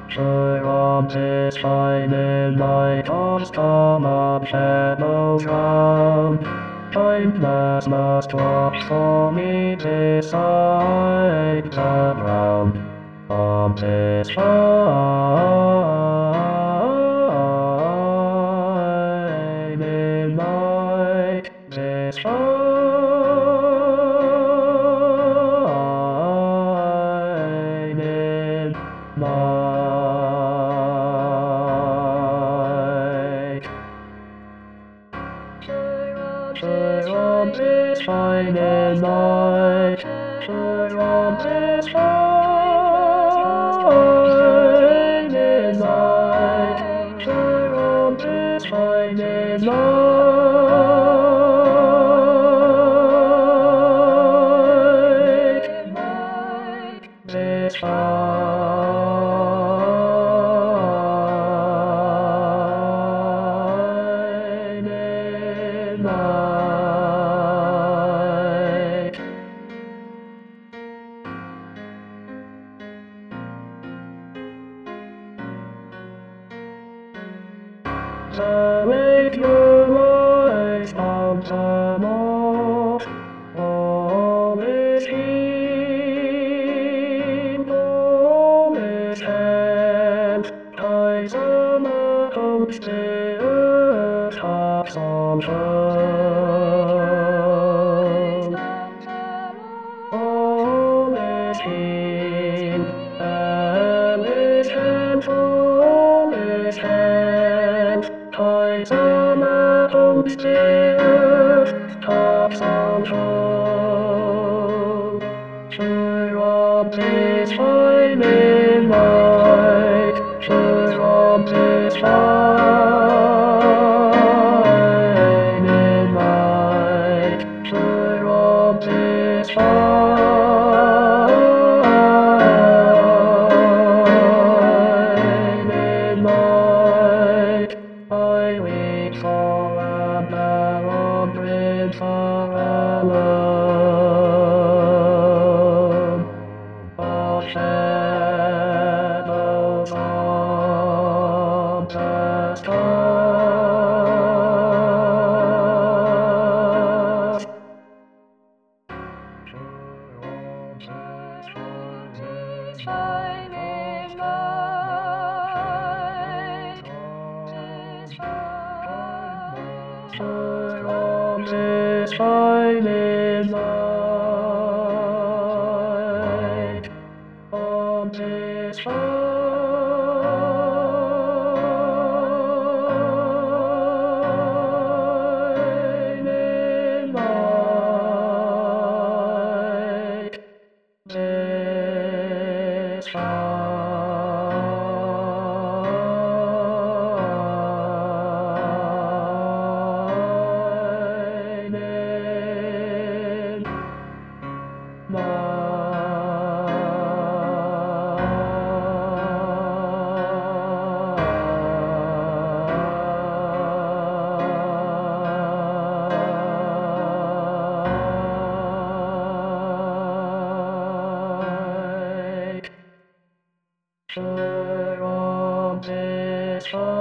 Trumpets chiming like a storm of shadows round. Timeless must watch for me beside the ground. Trumpets chiming like this shining light. Trumpets shining light. Trumpets shining light. Trumpets shining light. This shining light. Make your voice out the most. All is heat, all is hand. Ties on the coast, the earth tops on turn. All is heat, and is hand, all is hand. Ties on the coast, the earth tops on turn. Trumpets shining light. Trumpets shining light. Trumpets shining light. I wait for a barrel bridge for a love. All shadows of the stars. Shining light. Trumpets shining light. Trumpets shining light. This shining light. Trumpets